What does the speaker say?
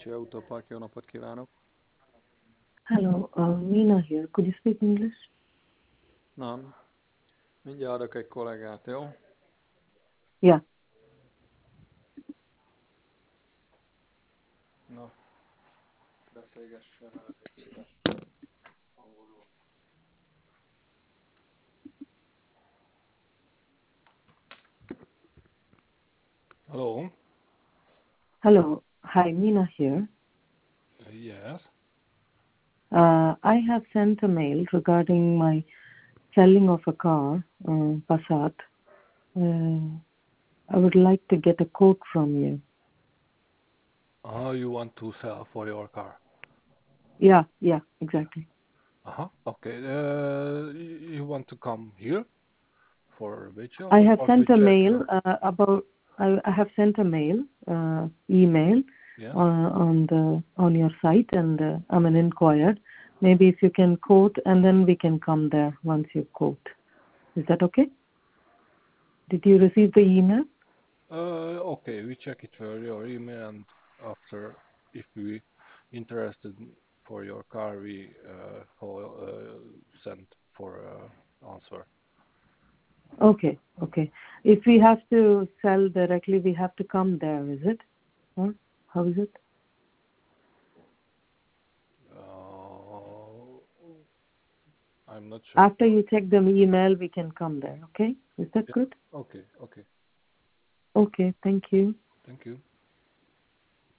Bécsi Autópark, jó napot kívánok! Hello, Nina here. Could you speak English? Nem, mindjárt adok egy kollégát, jó? Yeah. Na, beszélgessen vele egy kicsit angolul. Hello? Hello. Hi, Nina here. Yes. I have sent a mail regarding my selling of a car, Passat. I would like to get a quote from you. You want to sell for your car? Yeah, exactly. Okay. You want to come here for which I office? have Or sent to a check? mail I have sent a mail, email Yes. on your site, and inquired. Maybe if you can quote, and then we can come there once you quote. Is that okay? Did you receive the email? Okay, we check it for your email, and after, if we interested for your car, we send for answer. Okay. If we have to sell directly, we have to come there, is it? Or how is it? I'm not sure. After you check the email, we can come there, okay? Is that good? Okay. Okay, thank you. Thank you.